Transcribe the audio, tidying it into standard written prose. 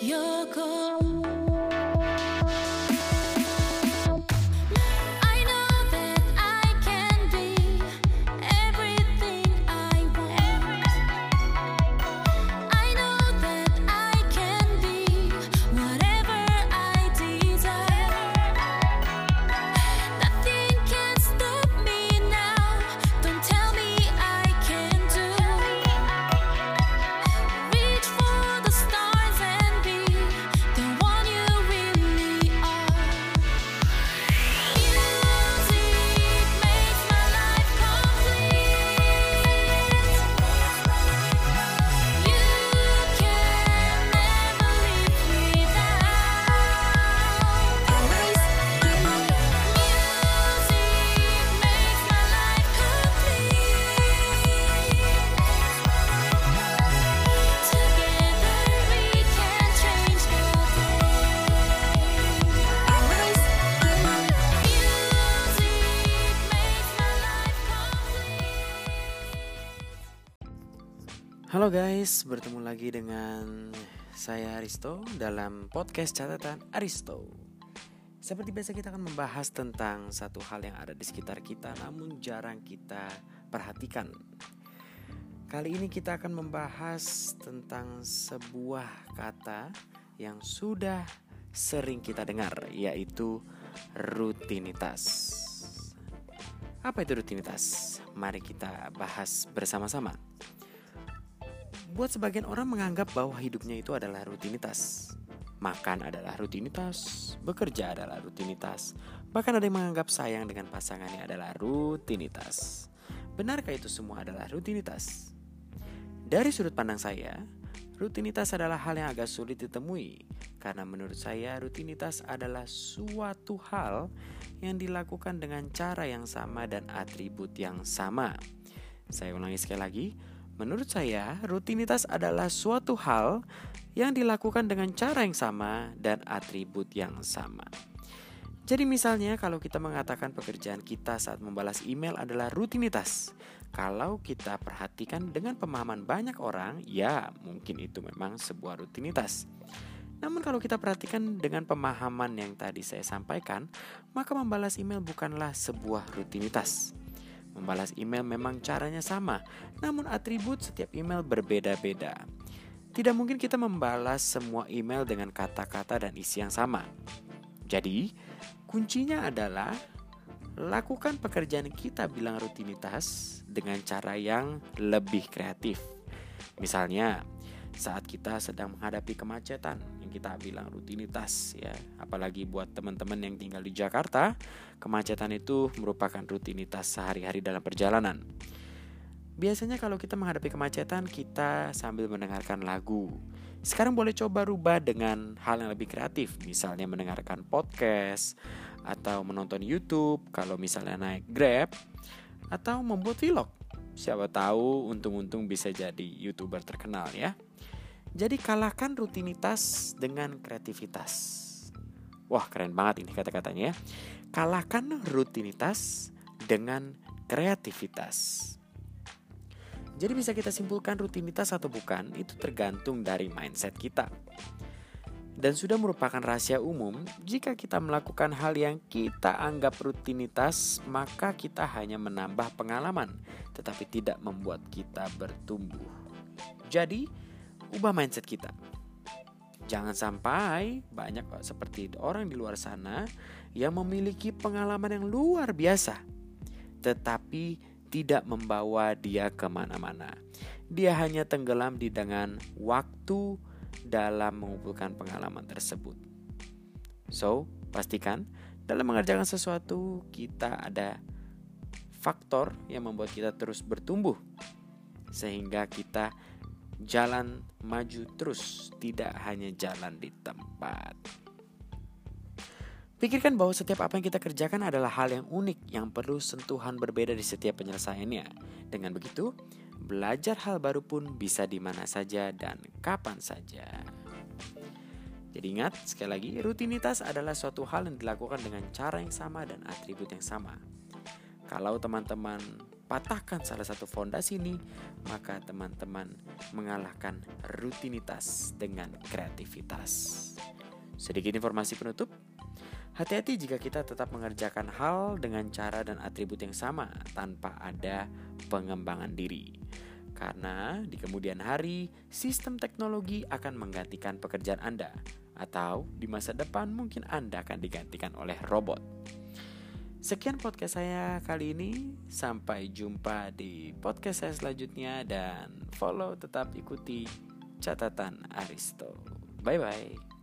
You're gone. I know that I can be everything I want. I know that I can be whatever I desire. Nothing can stop me now. Don't tell me I can't do. Reach for the stars and be the one you really are. Music makes my life complete. You can never live without. Music makes my life complete. Together we can change the Halo guys, bertemu lagi dengan saya Aristo dalam podcast catatan Aristo. Seperti biasa kita akan membahas tentang satu hal yang ada di sekitar kita namun jarang kita perhatikan. Kali ini kita akan membahas tentang sebuah kata yang sudah sering kita dengar, yaitu rutinitas. Apa itu rutinitas? Mari kita bahas bersama-sama. Buat sebagian orang menganggap bahwa hidupnya itu adalah rutinitas. Makan adalah rutinitas, bekerja adalah rutinitas. Bahkan ada yang menganggap sayang dengan pasangannya adalah rutinitas. Benarkah itu semua adalah rutinitas? Dari sudut pandang saya, rutinitas adalah hal yang agak sulit ditemui. Karena menurut saya rutinitas adalah suatu hal yang dilakukan dengan cara yang sama dan atribut yang sama. Saya ulangi sekali lagi. Menurut saya, rutinitas adalah suatu hal yang dilakukan dengan cara yang sama dan atribut yang sama. Jadi misalnya kalau kita mengatakan pekerjaan kita saat membalas email adalah rutinitas, kalau kita perhatikan dengan pemahaman banyak orang, ya mungkin itu memang sebuah rutinitas. Namun kalau kita perhatikan dengan pemahaman yang tadi saya sampaikan, maka membalas email bukanlah sebuah rutinitas. Membalas email memang caranya sama, namun atribut setiap email berbeda-beda. Tidak mungkin kita membalas semua email dengan kata-kata dan isi yang sama. Jadi, kuncinya adalah lakukan pekerjaan kita bilang rutinitas dengan cara yang lebih kreatif. Misalnya, saat kita sedang menghadapi kemacetan yang kita bilang rutinitas ya, apalagi buat teman-teman yang tinggal di Jakarta, kemacetan itu merupakan rutinitas sehari-hari dalam perjalanan. Biasanya kalau kita menghadapi kemacetan, kita sambil mendengarkan lagu. Sekarang boleh coba rubah dengan hal yang lebih kreatif, misalnya mendengarkan podcast atau menonton YouTube kalau misalnya naik Grab, atau membuat vlog. Siapa tahu untung-untung bisa jadi YouTuber terkenal ya. Jadi kalahkan rutinitas dengan kreativitas. Wah, keren banget ini kata-katanya ya. Kalahkan rutinitas dengan kreativitas. Jadi bisa kita simpulkan rutinitas atau bukan itu tergantung dari mindset kita. Dan sudah merupakan rahasia umum, jika kita melakukan hal yang kita anggap rutinitas, maka kita hanya menambah pengalaman, tetapi tidak membuat kita bertumbuh. Jadi, ubah mindset kita. Jangan sampai banyak seperti orang di luar sana yang memiliki pengalaman yang luar biasa, tetapi tidak membawa dia kemana-mana. Dia hanya tenggelam di dengan waktu dalam mengumpulkan pengalaman tersebut. So, pastikan dalam mengerjakan sesuatu kita ada faktor yang membuat kita terus bertumbuh, sehingga kita jalan maju terus, tidak hanya jalan di tempat. Pikirkan bahwa setiap apa yang kita kerjakan adalah hal yang unik yang perlu sentuhan berbeda di setiap penyelesaiannya. Dengan begitu, belajar hal baru pun bisa di mana saja dan kapan saja. Jadi ingat, sekali lagi, rutinitas adalah suatu hal yang dilakukan dengan cara yang sama dan atribut yang sama. Kalau teman-teman patahkan salah satu fondasi ini, maka teman-teman mengalahkan rutinitas dengan kreativitas. Sedikit informasi penutup. Hati-hati jika kita tetap mengerjakan hal dengan cara dan atribut yang sama tanpa ada pengembangan diri. Karena di kemudian hari, sistem teknologi akan menggantikan pekerjaan Anda. Atau di masa depan mungkin Anda akan digantikan oleh robot. Sekian podcast saya kali ini. Sampai jumpa di podcast saya selanjutnya. Dan tetap ikuti Catatan Aristo. Bye-bye.